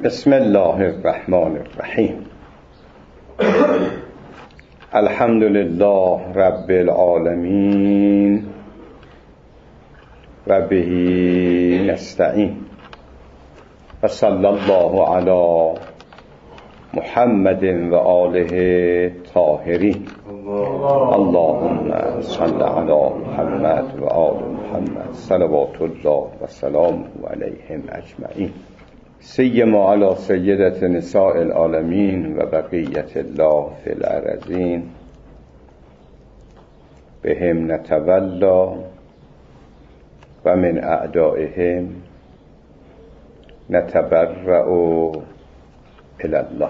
بسم الله الرحمن الرحیم. الحمد لله رب العالمین و به نستعین و صلی الله علی محمد و آله طاهرین. اللهم صل علی محمد و آل محمد صلوات الله و سلامه علیهم اجمعین، سیما علی سیدة نساء العالمین و بقیت الله فی الارضین. بهم نتولا و من اعدائهم نتبرأ الی الله.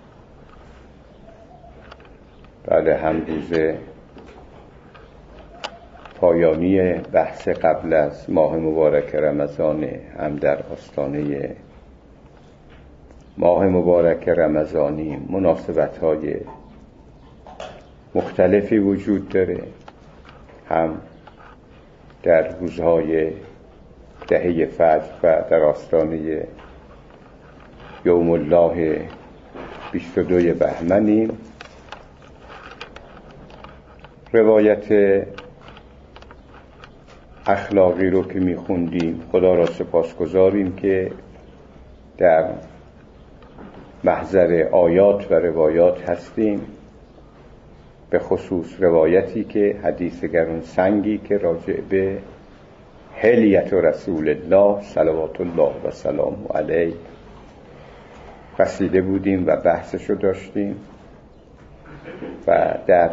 بله، هم روز پایانی بحث قبل از ماه مبارک رمضان، هم در آستانه ماه مبارک رمضانی مناسبت‌های مختلفی وجود داره، هم در روزهای دهه فجر و در آستانه یوم الله 22 بهمنیم. روایت اخلاقی رو که میخوندیم، خدا را سپاسگزاریم که در محضر آیات و روایات هستیم، به خصوص روایتی که حدیث گران سنگی که راجع به حلیت رسول الله صلوات الله و سلام علیه رسیده بودیم و بحثشو داشتیم و در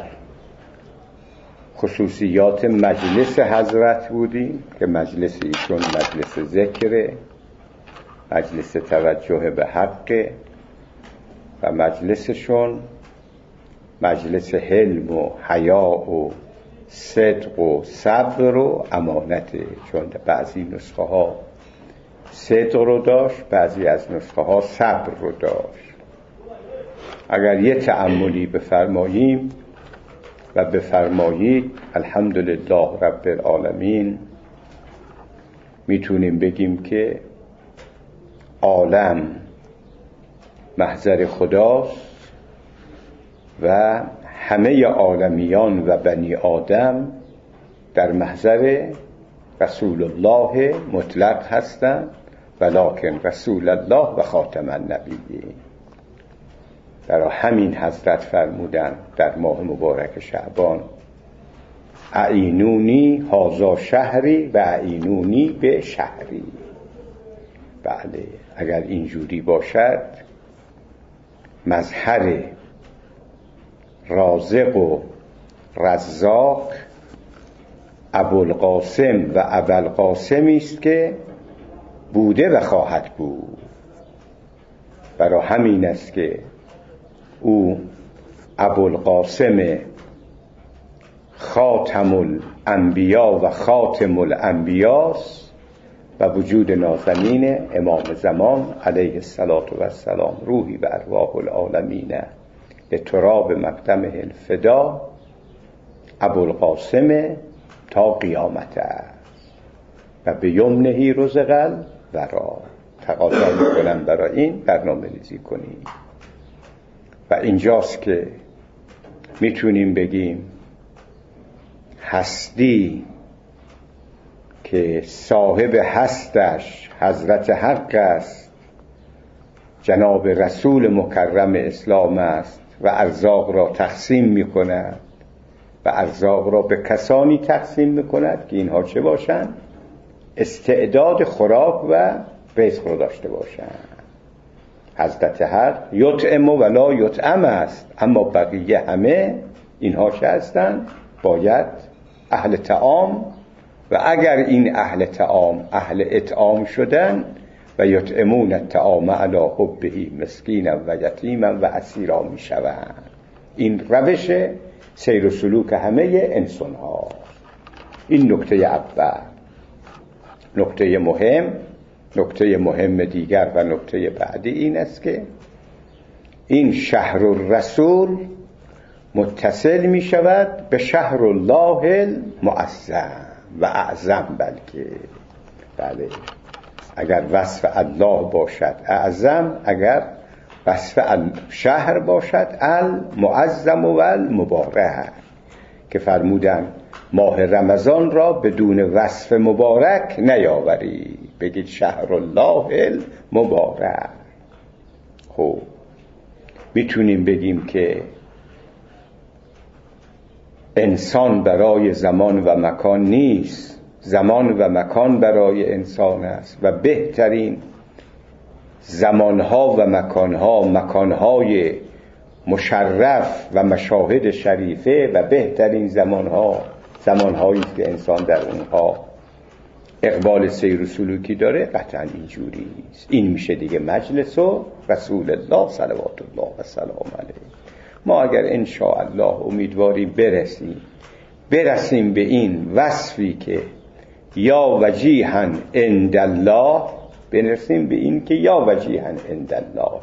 خصوصیات مجلس حضرت بودیم که مجلس ایشون مجلس ذکر، مجلس توجه به حق، و مجلسشون مجلس حلم و حیا و صدق و صبر و امانته. چون بعضی نسخه ها صدق رو داشت، بعضی از نسخه ها صبر رو داشت. اگر یه تأملی بفرماییم و بفرمایید الحمدلله رب العالمین، میتونیم بگیم که عالم محضر خداست و همه عالمیان و بنی آدم در محضر رسول الله مطلق هستند، ولکن رسول الله و خاتم النبیین. برای همین حضرت فرمودن در ماه مبارک شعبان: اعینونی هذا شهری و اعینونی به شهری. بله، اگر اینجوری باشد مظهر رازق و رزاق ابوالقاسم و ابوالقاسمی است که بوده و خواهد بود. برای همین است که او ابوالقاسم خاتم الانبیا و خاتم الانبیاست و وجود نازنین امام زمان علیه السلام روحی و ارواح العالمین لتراب مقدمه الفدا ابوالقاسم تا قیامت است و به یمنهی رزق الورا. تقاضا میکنم برای این برنامه ریزی کنیم و اینجاست که میتونیم بگیم هستی که صاحب هستش حضرت حق است، جناب رسول مکرم اسلام است و ارزاق را تقسیم می کند و ارزاق را به کسانی تقسیم می کند که اینها چه باشند؟ استعداد خوراک و رزق را داشته باشند. حضرت حق یطعم و لا یطعم است، اما بقیه همه اینها چه هستند؟ باید اهل طعام، و اگر این اهل طعام اهل اطعام شدن و یطعمون الطعام علی حبه مسکینا و یتیما و اسیرا می شوند. این روش سیر و سلوک همه انسان ها. این نکته اول. نکته مهم دیگر و نکته بعدی این است که این شهر الرسول متصل می شود به شهر الله المعظم و اعظم. بلکه بله، اگر وصف الله باشد اعظم، اگر وصف شهر باشد المعظم و المبارک، که فرمودن ماه رمضان را بدون وصف مبارک نیاوری، بگید شهر الله المبارک. خب میتونیم بگیم که انسان برای زمان و مکان نیست، زمان و مکان برای انسان است و بهترین زمانها و مکانهای مشرف و مشاهد شریفه و بهترین زمانهایی که انسان در اونها اقبال سیر و سلوکی داره قطعا اینجوری است. این میشه دیگه مجلس و رسول الله صلوات الله و سلام علیه. ما اگر انشاءالله امیدواریم برسیم به این وصفی که یا وجیها عند الله، برسیم به این که یا وجیها عند الله،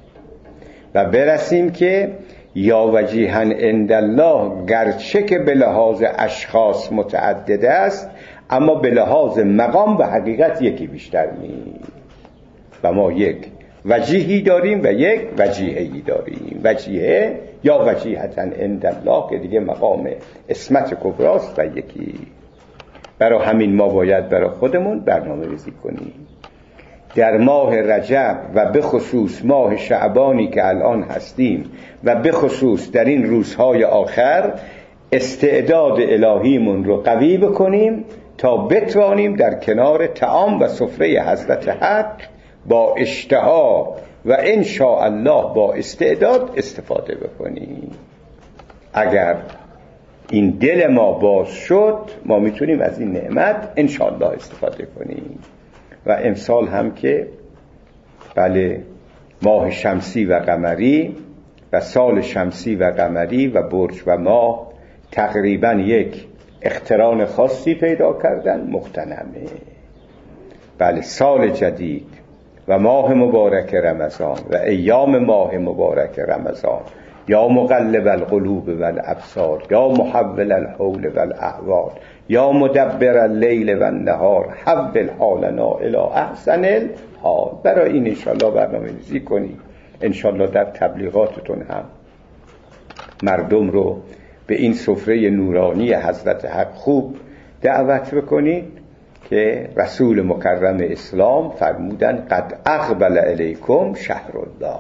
و برسیم که یا وجیها عند الله گرچه که به لحاظ اشخاص متعدد است اما به لحاظ مقام و حقیقت یکی بیشتر نیست. و ما یک وجیهی داریم و یک وجیهی داریم، وجیه یا وجیهتا عند الله که دیگه مقام عصمت کبراست و یکی. برای همین ما باید برای خودمون برنامه ریزی کنیم در ماه رجب و به خصوص ماه شعبانی که الان هستیم و به خصوص در این روزهای آخر استعداد الهیمون رو قوی بکنیم تا بتوانیم در کنار طعام و سفره حضرت حق با اشتها و انشاءالله با استعداد استفاده بکنیم. اگر این دل ما باز شد ما میتونیم از این نعمت انشاءالله استفاده کنیم. و امسال هم که بله ماه شمسی و قمری و سال شمسی و قمری و برج و ماه تقریبا یک اقتران خاصی پیدا کردن، مغتنمه. بله سال جدید و ماه مبارک رمضان و ایام ماه مبارک رمضان، یا مقلب القلوب والابصار، یا محول الحول والاحوال، یا مدبر اللیل والنهار، حول حالنا الی احسن الحال. برای این انشاءالله برنامه ریزی کنید. انشاءالله در تبلیغاتتون هم مردم رو به این سفره نورانی حضرت حق خوب دعوت بکنید که رسول مکرم اسلام فرمودن قد اقبل الیکم شهر الله،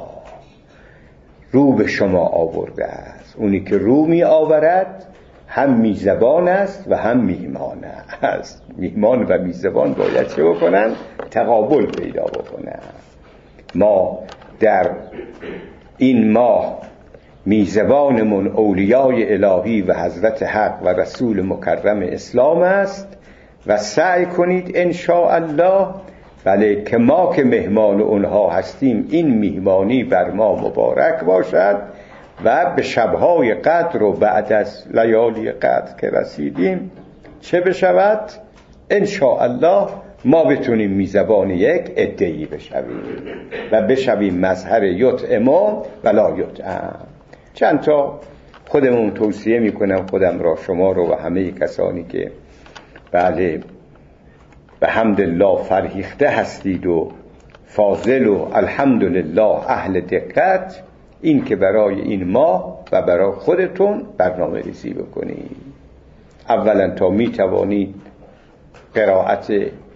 رو به شما آورده است. اونی که رو می آورد هم میزبان است و هم میهمان است. میهمان و میزبان باید چه بکنن؟ تقابل پیدا بکنن. ما در این ماه میزبانمون اولیای الهی و حضرت حق و رسول مکرم اسلام است و سعی کنید انشاءالله بله که ما که مهمان اونها هستیم این میهمانی بر ما مبارک باشد و به شبهای قدر و بعد از لیالی قدر که رسیدیم چه بشود؟ انشاءالله ما بتونیم میزبان یک عده‌ای بشویم و بشویم مظهر یطعم و لا یطعم. چند تا خودمون توصیه میکنم، خودم را، شما رو و همه کسانی که بله به حمدالله فرهیخته هستید و فاضل و الحمدلله اهل دقت، این که برای این ماه و برای خودتون برنامه ریزی بکنید. اولا تا می توانید قرائت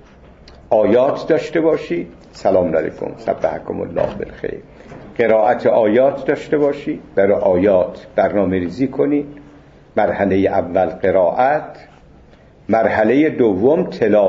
آیات داشته باشید، سلام علیکم صبحکم الله بالخیر، قرائت آیات داشته باشید، برای آیات برنامه ریزی کنید. مرحله اول قرائت، مرحله دوم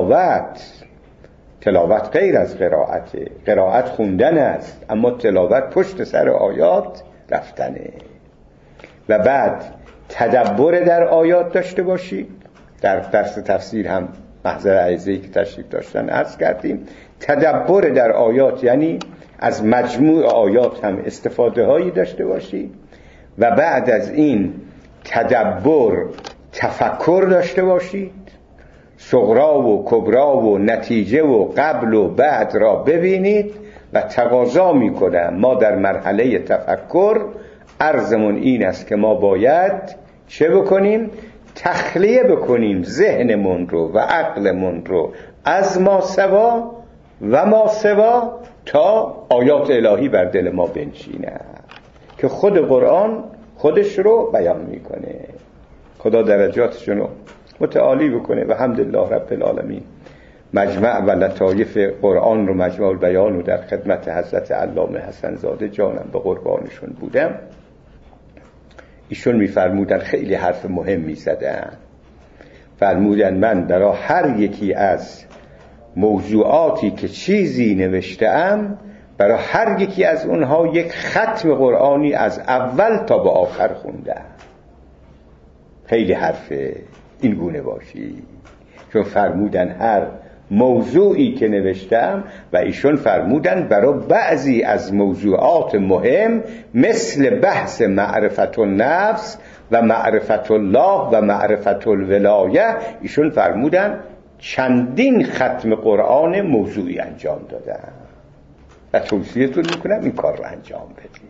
تلاوت غیر از قرائته. قرائت خوندن است اما تلاوت پشت سر آیات رفتنه. و بعد تدبر در آیات داشته باشید. در درس تفسیر هم محضر عزیزی که تشریف داشتن عرض کردیم تدبر در آیات یعنی از مجموع آیات هم استفاده هایی داشته باشید و بعد از این تدبر تفکر داشته باشید، صغرا و کبرا و نتیجه و قبل و بعد را ببینید و تقاضا میکنم ما در مرحله تفکر عرضمون این است که ما باید چه بکنیم؟ تخلیه بکنیم ذهنمون رو و عقلمون رو از ما سوا و ما سوا تا آیات الهی بر دل ما بنشینه که خود قرآن خودش رو بیان میکنه. خدا درجاتشون رو متعالی بکنه و حمدالله رب العالمین. مجمع و لطایف قرآن رو، مجمع البیان رو در خدمت حضرت علامه حسن زاده جانم به قربانشون بودم. ایشون میفرمودن خیلی حرف مهم میزدن. فرمودن من برای هر یکی از موضوعاتی که چیزی نوشتم، برای هر یکی از اونها یک ختم قرآنی از اول تا به آخر خوندم. خیلی حرف این گونه باشی، چون فرمودن هر موضوعی که نوشتم، و ایشون فرمودن برای بعضی از موضوعات مهم مثل بحث معرفت النفس و معرفت الله و معرفت الولایه، ایشون فرمودن چندین ختم قرآن موضوعی انجام دادن و توصیه‌تون میکنم این کار رو انجام بدید.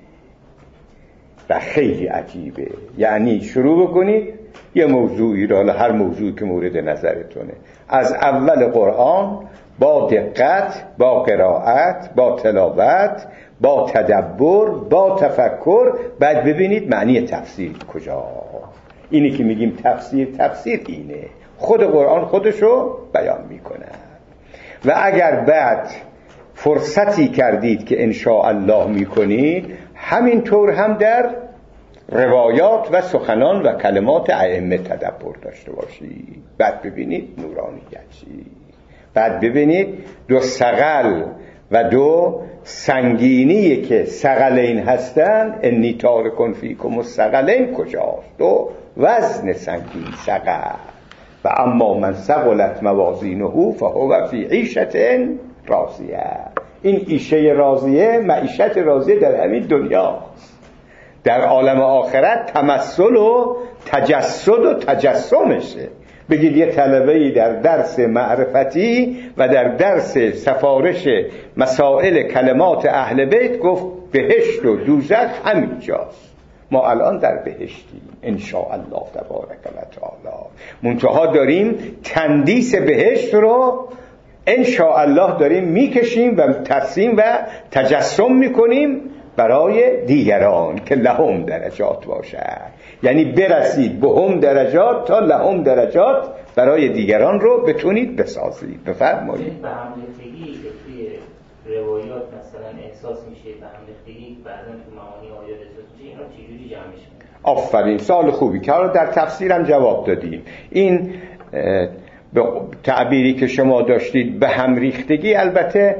و خیلی عجیبه، یعنی شروع بکنید یه موضوعی رو، هر موضوعی که مورد نظرتونه، از اول قرآن با دقت، با قرائت، با تلاوت، با تدبر، با تفکر، بعد ببینید معنی تفسیر کجا. اینی که میگیم تفسیر اینه، خود قرآن خودشو بیان میکنه. و اگر بعد فرصتی کردید که انشاءالله میکنید، همینطور هم در روایات و سخنان و کلمات ائمه تدبر داشته باشید. بعد ببینید نورانیت چی، بعد ببینید دو ثقل و دو سنگینی که ثقلین هستن، انی تارکن فیکم الثقلین کجاست؟ دو وزن سنگین ثقل. و اما من ثقلت موازینه فهو فی عیشة راضیه. این عیشه راضیه، معیشت راضیه در همین دنیاست. در عالم آخرت تمثل و تجسد و تجسمشه. بگید یه طلبه‌ای در درس معرفتی و در درس سفارش مسائل کلمات اهل بیت گفت بهشت و دوزخ همینجاست. ما الان در بهشتیم ان شاء الله تبارک و تعالی. منتها داریم تندیس بهشت رو ان شاء الله داریم میکشیم و ترسیم و تجسم میکنیم برای دیگران که لهم درجات باشد. یعنی برسید به هم درجات تا لهم درجات برای دیگران رو بتونید بسازید. بفرمایید. به همریختگی که توی روایات مثلا احساس میشه، به همریختگی بعضا تو معانی آیات احساس میشه، اینا چجوری جمع میشه؟ آفرین، سوال خوبی که حالا در تفسیرم جواب دادیم. این به تعبیری که شما داشتید به هم ریختگی، البته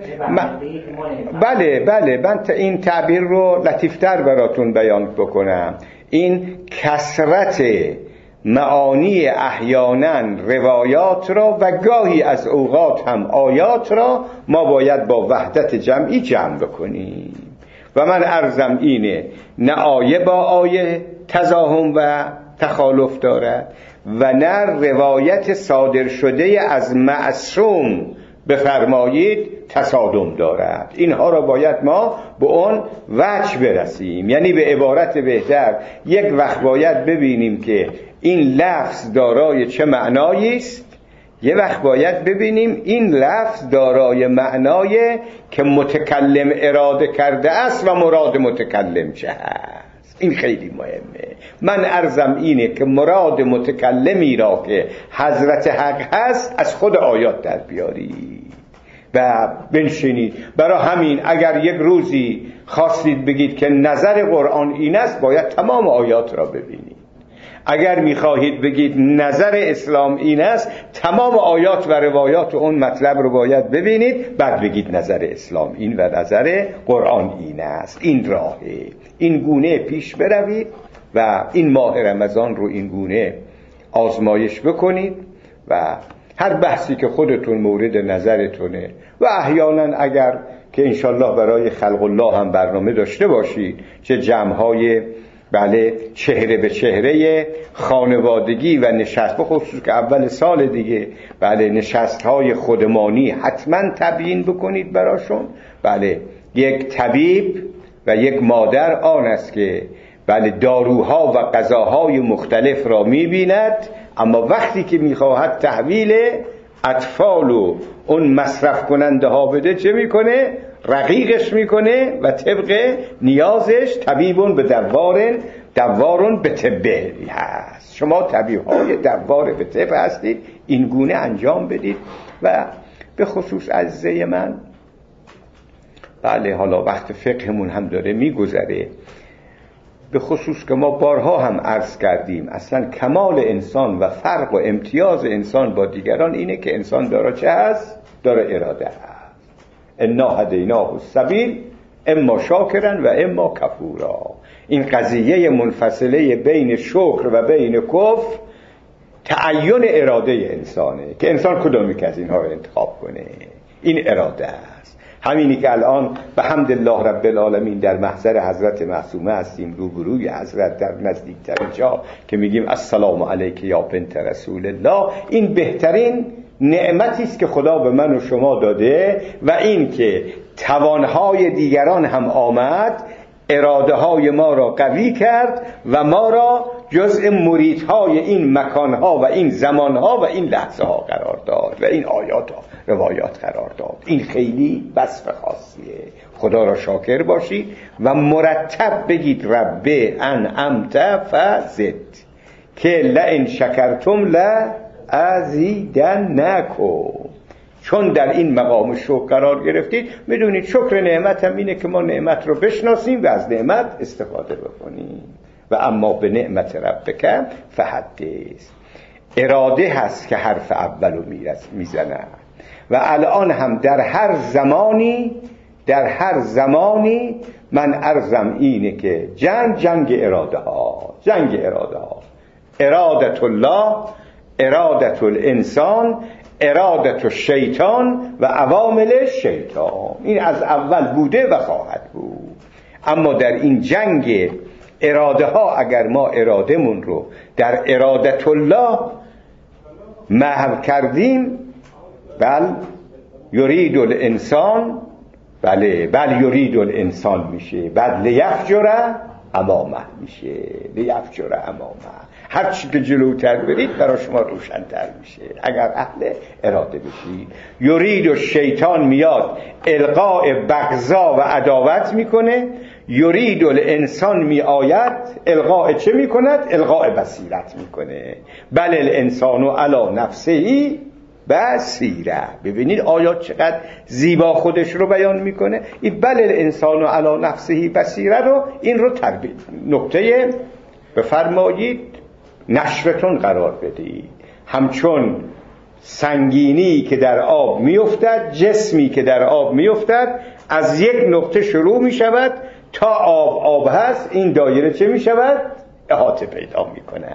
بله من این تعبیر رو لطیفتر براتون بیان بکنم. این کثرت معانی احیانا روایات را و گاهی از اوقات هم آیات را ما باید با وحدت جمعی جمع بکنیم. و من عرضم اینه، نه آیه با آیه تزاحم و تخالف دارد و نه روایت صادر شده از معصوم بفرمایید تصادم دارد. اینها را باید ما به اون وجه برسیم. یعنی به عبارت بهتر، یک وقت باید ببینیم که این لفظ دارای چه معنایی است، یه وقت باید ببینیم این لفظ دارای معنای که متکلم اراده کرده است و مراد متکلم چه هست. این خیلی مهمه. من عرضم اینه که مراد متکلمی را که حضرت حق هست از خود آیات در بیارید و بنشینید. برای همین اگر یک روزی خواستید بگید که نظر قرآن این است، باید تمام آیات را ببینید. اگر میخواهید بگید نظر اسلام این است، تمام آیات و روایات اون مطلب رو باید ببینید، بعد بگید نظر اسلام این و نظر قرآن این است. این راهه. این گونه پیش بروید و این ماه رمضان رو این گونه آزمایش بکنید و هر بحثی که خودتون مورد نظرتونه و احیانا اگر که انشالله برای خلق الله هم برنامه داشته باشید، چه جمع‌های چهره به چهره خانوادگی و نشست، به خصوص که اول سال دیگه نشست‌های خودمانی حتما تبیین بکنید براشون. یک طبیب و یک مادر آن است که داروها و غذاهای مختلف را می‌بیند، اما وقتی که می‌خواهد تحویل اطفال و اون مصرف کننده ها بده چه میکنه؟ رقیقش میکنه و طبق نیازش طبیبون به دوارون به طبه هست. شما طبیب های دوار به طب هستید، این گونه انجام بدید. و به خصوص عزیزه من، بله حالا وقت فقهمون هم داره میگذره، به خصوص که ما بارها هم عرض کردیم اصلا کمال انسان و فرق و امتیاز انسان با دیگران اینه که انسان داره چه هست؟ داره اراده هست. انا هدیناه السبیل اما شاکرا و اما کفورا. این قضیه منفصله بین شکر و بین کفر تعین اراده انسانه که انسان کدومی که از اینها رو انتخاب کنه. این اراده است. همینی که الان به حمد الله رب العالمین در محضر حضرت معصومه هستیم، روبروی حضرت در نزدیکترین جا که میگیم السلام علیک یا بنت رسول الله، این بهترین نعمتی است که خدا به من و شما داده. و این که توانهای دیگران هم آمد، اراده های ما را قوی کرد و ما را جزء مریدهای این مکانها و این زمانها و این لحظه ها قرار داد و این آیات ها روایات قرار داد. این خیلی وصف خاصیه. خدا را شاکر باشید و مرتب بگید رب انعمت فزد، که لئن شکرتم لازیدنکم. چون در این مقام شکر قرار گرفتید، میدونید شکر نعمت هم اینه که ما نعمت رو بشناسیم و از نعمت استفاده بکنیم. و اما به نعمت ربک فحدث. اراده هست که حرف اولو میزنه. و الان هم در هر زمانی من عرضم اینه که جنگ اراده ها، ارادت الله، ارادت الانسان، ارادت الشیطان و عوامل شیطان. این از اول بوده و خواهد بود. اما در این جنگ اراده ها اگر ما ارادمون رو در ارادت الله محو کردیم، بل یرید الانسان میشه، بعد لیفجر امامه میشه، هر چی که جلوتر برید برای شما روشن‌تر میشه اگر اهل اراده بشید. یرید و شیطان میاد القاء بغضا و عداوت میکنه، یرید الانسان می آید القاء چه میکند؟ القاء بصیرت میکنه. بل الانسان علی نفسه بصیره. ببینید آیات چقدر زیبا خودش رو بیان میکنه. این بل الانسان علی نفسه بصیره رو، این رو نکته بفرمایید نشرتون قرار بدید. همچون سنگینی که در آب میافتد، جسمی که در آب میافتد، از یک نقطه شروع میشود تا آب هست، این دایره چه میشود؟ احاطه پیدا میکنه.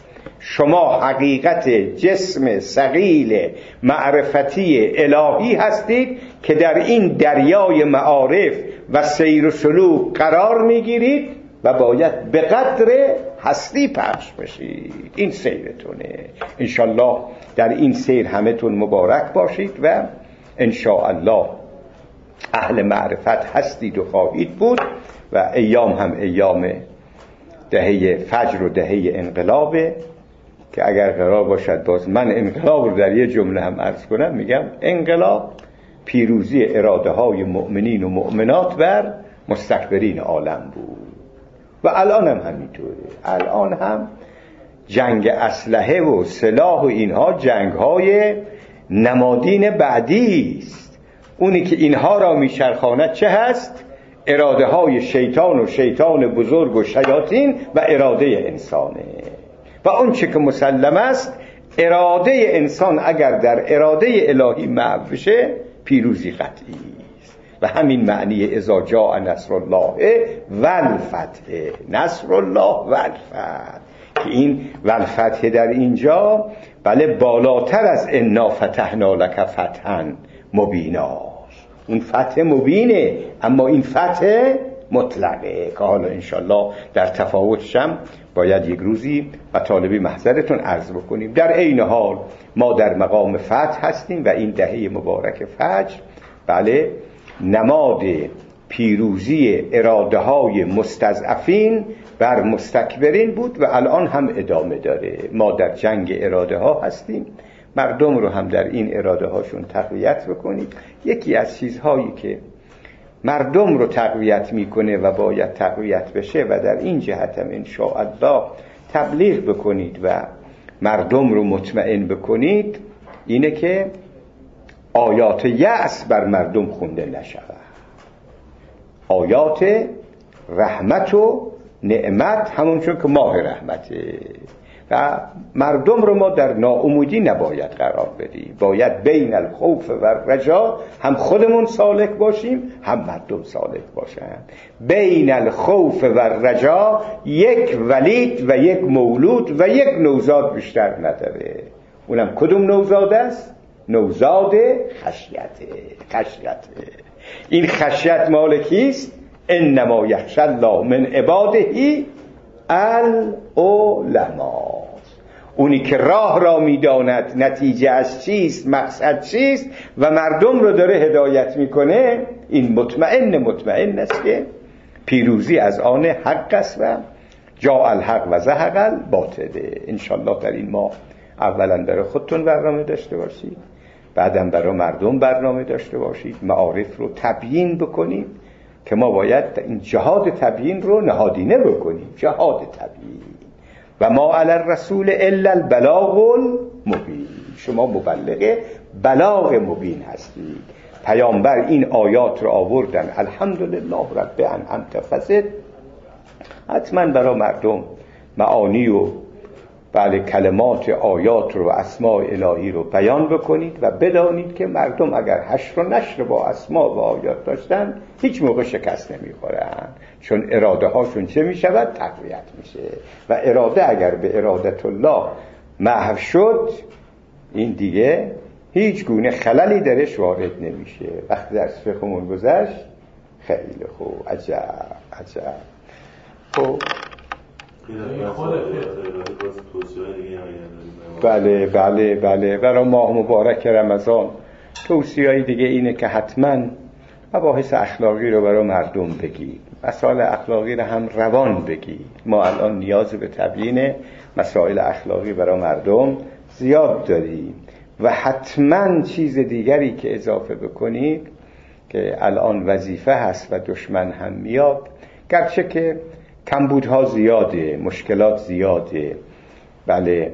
شما حقیقت جسم ثقیل معرفتی الهی هستید که در این دریای معارف و سیر و سلوک قرار میگیرید و باید به قدر هستی پخش بشید. این سیرتونه. انشالله در این سیر همتون مبارک باشید و انشاءالله اهل معرفت هستید و خواهید بود. و ایام هم ایام دهه فجر و دهه انقلابه که اگر قرار باشد باز من انقلاب رو در یه جمله هم عرض کنم، میگم انقلاب پیروزی اراده های مؤمنین و مؤمنات بر مستکبرین عالم بود. و الان هم همینطوره. الان هم جنگ اسلحه و سلاح و اینها جنگ های نمادین بعدی است. اونی که اینها را میچرخاند چه هست؟ اراده های شیطان و شیطان بزرگ و شیاطین و اراده انسانه. و اون چه که مسلم است، اراده انسان اگر در اراده الهی محو بشه پیروزی قطعی است. و همین معنی اذا جاء نصر الله والفتح، نصر الله والفتح، که این والفتح در اینجا بله بالاتر از انا فتحنا لک فتحا مبینا. اون فتح مبینه، اما این فتح مطلقه که حالا انشالله در تفاوتشم باید یک روزی و طالبی محضرتون عرض بکنیم. در عین حال ما در مقام فتح هستیم و این دهه مبارک فجر بله نماد پیروزی اراده های مستضعفین بر مستکبرین بود و الان هم ادامه داره. ما در جنگ اراده ها هستیم مردم رو هم در این اراده هاشون تقویت بکنید. یکی از چیزهایی که مردم رو تقویت میکنه و باید تقویت بشه و در این جهت هم انشاءالله تبلیغ بکنید و مردم رو مطمئن بکنید، اینه که آیات یأس بر مردم خونده نشود. آیات رحمت و نعمت همونچون که ماه رحمته و مردم رو ما در ناامیدی نباید قرار بدیم. باید بین الخوف و رجا هم خودمون سالک باشیم هم مردم سالک باشن. بین الخوف و رجا یک ولید و یک مولود و یک نوزاد بیشتر نداره. اونم کدوم نوزاد است؟ نوزاد خشیته. این خشیت مال کیست؟ انما یخشی الله من عباده العلماء. اونی که راه را میداند نتیجه از چیست، مقصد چیست و مردم رو داره هدایت میکنه، این مطمئن است که پیروزی از آن حق است و جاء الحق و زهق الباطل. انشالله در این ماه اولا برای خودتون برنامه داشته باشید، بعدم برای مردم برنامه داشته باشید، معارف رو تبیین بکنید که ما باید این جهاد تبیین رو نهادینه بکنیم. جهاد تبیین و ما علی الرسول الا البلاغ المبین. شما مبلغ بلاغ مبین هستید. پیامبر این آیات رو آوردن، الحمدلله رب انعمت فزد، حتما برای مردم معانی و کلمات آیات رو و اسماء الهی رو بیان بکنید و بدانید که مردم اگر حشر و نشر با اسماء و آیات داشتن هیچ موقع شکست نمیخورن، چون اراده هاشون چه میشود؟ تقویت میشه. و اراده اگر به ارادت الله محو شد، این دیگه هیچ گونه خللی درش وارد نمیشه. وقتی در فقهمون گذشت، خیلی خوب، عجب. خب بله برای ماه مبارک رمضان توصیه‌ای دیگه اینه که حتما مباحث اخلاقی رو برای مردم بگید، مسائل اخلاقی رو هم روان بگید. ما الان نیاز به تبیین مسائل اخلاقی برای مردم زیاد داریم و حتما چیز دیگری که اضافه بکنید که الان وظیفه هست و دشمن هم میاد، گرچه که کمبودها زیاده، مشکلات زیاده، بله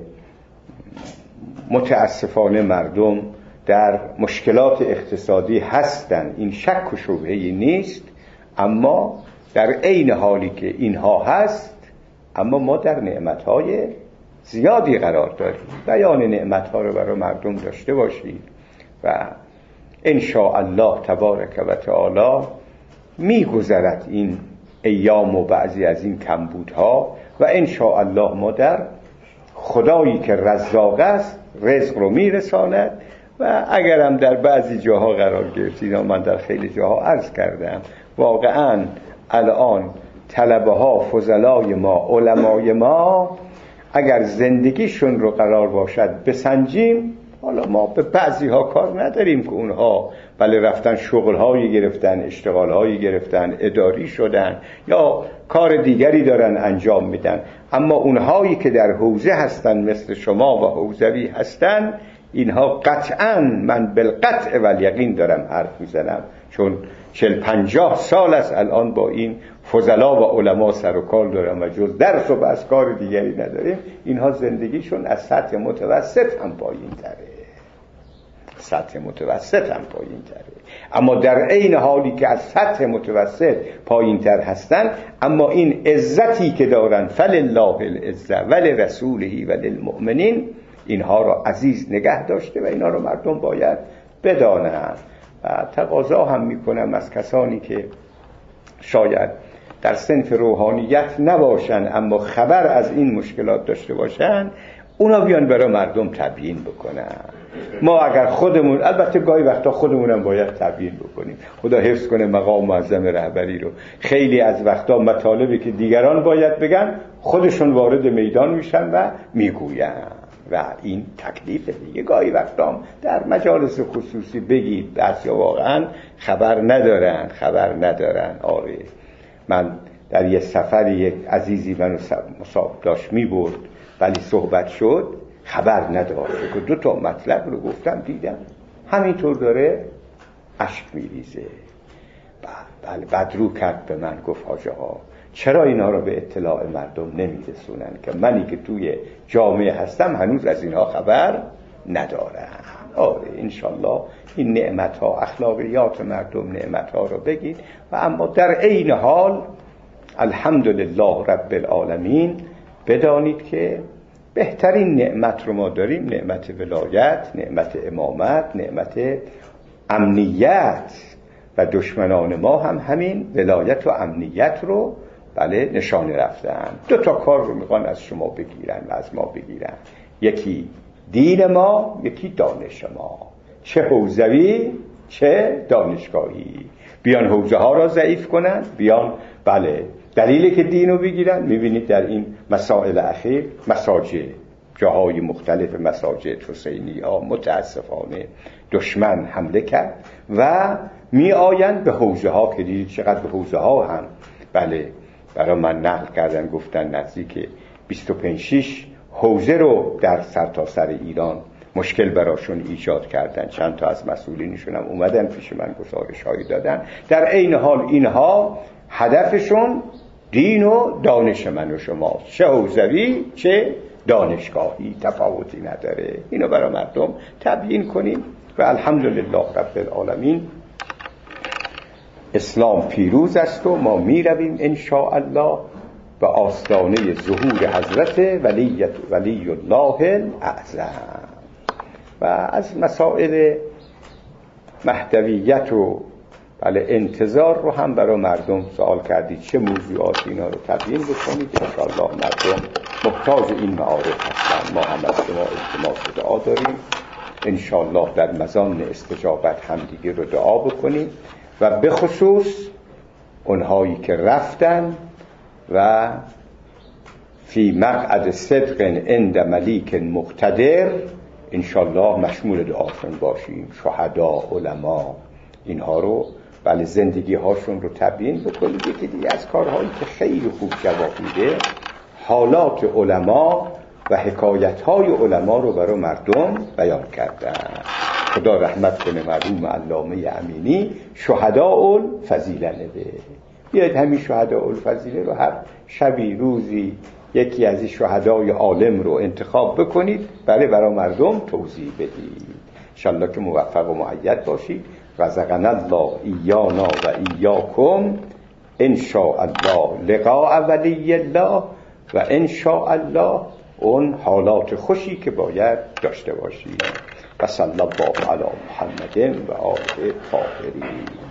متاسفانه مردم در مشکلات اقتصادی هستن، این شک و شبهه‌ای نیست، اما در عین حالی که اینها هست، اما ما در نعمتهای زیادی قرار داریم. بیان نعمتها رو برای مردم داشته باشید و ان شاء الله تبارک و تعالی میگذرد این ایام و بعضی از این کمبودها و ان شاء الله ما در خدایی که رزاق است رزق رو میرساند. و اگرم در بعضی جاها قرار گرفتید، من در خیلی جاها عرض کردم، واقعا الان طلبه ها، فضلای ما، علمای ما اگر زندگیشون رو قرار باشد بسنجیم، حالا ما به بعضی ها کار نداریم که اونها بله رفتن شغلهایی گرفتن، اشتغالهایی گرفتن، اداری شدن یا کار دیگری دارن انجام میدن، اما اونهایی که در حوزه هستن مثل شما و حوزوی هستن، اینها قطعا من بالقطع و الیقین دارم حرف میزنم، چون 40-50 سال است الان با این فضلا و علما سر و کار دارم و جز درس و بس کار دیگری نداریم. اینها زندگیشون از سطح متوسط هم پایین تره، اما در عین حالی که از سطح متوسط پایین تر هستن، اما این عزتی که دارن فلله العزة ولرسوله وللمؤمنین، اینها رو عزیز نگه داشته و اینها رو مردم باید بدانند. و تقاضا هم میکنم از کسانی که شاید در صنف روحانیت نباشن اما خبر از این مشکلات داشته باشن، اونا بیان برای مردم تبیین بکنن. ما اگر خودمون، البته گاهی وقتا خودمونم باید تبیین بکنیم، خدا حفظ کنه مقام معظم رهبری رو، خیلی از وقتا مطالبی که دیگران باید بگن خودشون وارد میدان میشن و میگوین و این تکلیف دیگه. گاهی وقتا در مجالس خصوصی بگید، بعضیا واقعا خبر ندارن. آره من در یه سفری یک عزیزی منو داشت میبرد، ولی صحبت شد، خبر نداشت که 2 تا مطلب رو گفتم دیدم همینطور داره اشک میریزه. بله بعد رو کرد به من گفت حاج آقا چرا اینا رو به اطلاع مردم نمیرسونن که منی که توی جامعه هستم هنوز از اینها خبر ندارم. آره انشالله این نعمت ها اخلاقیات مردم نعمت ها رو بگید و اما در عین حال الحمدلله رب العالمین بدانید که بهترین نعمت رو ما داریم، نعمت ولایت، نعمت امامت، نعمت امنیت و دشمنان ما هم همین ولایت و امنیت رو بله نشانه رفتن. 2 تا کار رو میخوان از شما بگیرن و از ما بگیرن، یکی دین ما، یکی دانش ما، چه حوزوی چه دانشگاهی. بیان حوزه ها را ضعیف کنن، بیان بله دلیلی که دین رو بگیرن. میبینید در این مسائل اخیر مساجد، جاهای مختلف مساجد حسینی ها متاسفانه دشمن حمله کرد و می آیند به حوزه ها که دیدید چقدر به حوزه ها هم بله برای من نقل کردن، گفتن نزدیک 25-6 حوزه رو در سرتاسر ایران مشکل براشون ایجاد کردن. چند تا از مسئولینشون هم اومدن پیش من گزارش هایی دادن. در عین حال اینها هدفشون دین و دانش من و شما، چه حوزوی چه دانشگاهی، تفاوتی نداره. اینو برای مردم تبیین کنیم و الحمدلله رب العالمین اسلام پیروز است و ما می رویم ان شاء الله به آستانه ظهور حضرت ولی الله الاعظم. و از مسائل مهدویت و بله انتظار رو هم برای مردم سوال کردید، چه موضوعاتی اینا رو تبیین بکنید. ان شاء الله مردم محتاج این معارف هستن. ما هم از شما التماس دعا داریم ان شاء الله در مزان استجابت همدیگه رو دعا بکنیم و به خصوص اونهایی که رفتن و فی مقعد صدق عند ملیک مقتدر ان شاء الله مشمول دعاشون باشیم. شهدا، علما، اینها رو بله زندگی هاشون رو تبیین بکنید. یکی دیگه از کارهایی که خیلی خوب جواب میده حالات علما و حکایت های علما رو برای مردم بیان کردن. خدا رحمت کنه مرحوم علامه امینی شهداء الفضیله نده. بیاید همین شهداء الفضیله رو هر شبی روزی یکی از این شهدای عالم رو انتخاب بکنید، برای مردم توضیح بدید. انشالله که موفق و مؤید باشید. رزقنا الله ایانا و ایاکم ان شاء الله لقاء ولی الله و ان شاء الله اون حالات خوشی که باید داشته باشید. و صلی الله علی محمد و آله الطاهرین.